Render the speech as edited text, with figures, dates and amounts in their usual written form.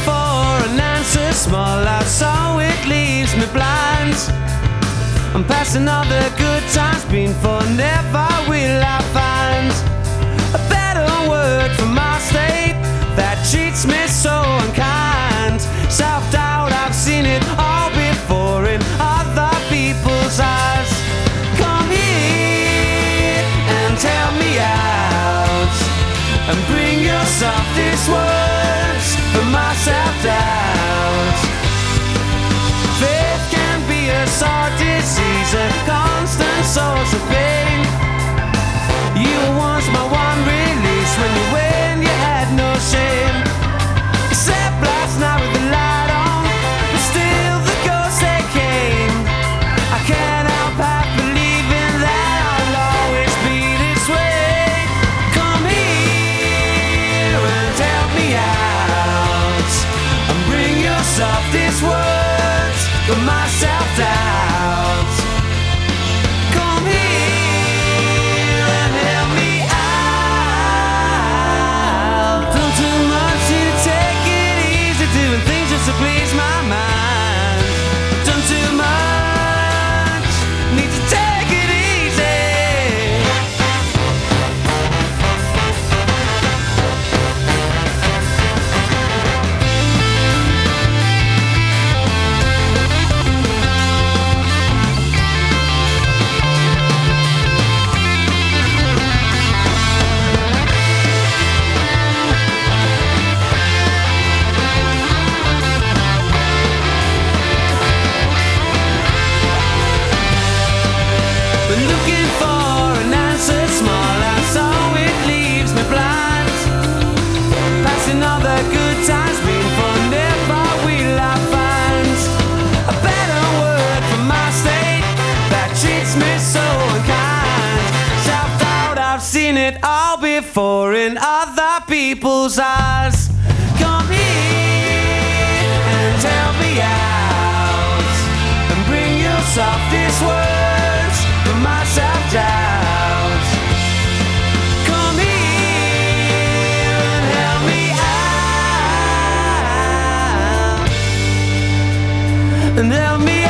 for an answer, small out, so it leaves me blind. I'm past another good time's been for, never will I find a better word for my state that treats me so unkind. Self-doubt, I've seen it all before in other people's eyes. Come here and tell me out, and bring your softest words for my self-doubt. Faith can be a sore disease, a constant source of pain. You were once my one release, when you had no shame. You slept last night with the light on, but still the ghosts they came. I can't help half believing that I'll always be this way. Come here and tell me out, and bring your softest words for my self-doubt. Come here and help me out. Done too much to take it easy, doing things just to please my mind. Done too much, need to take it easy. Been looking for an answer, small and so it leaves me blind. Passing all the good times, been for, never will I find a better word for my state that treats me so unkind. Self-doubt, I've seen it all before in other people's eyes. Come here and tell me out, and bring your softest words for my self-doubt. Come here and help me out, and help me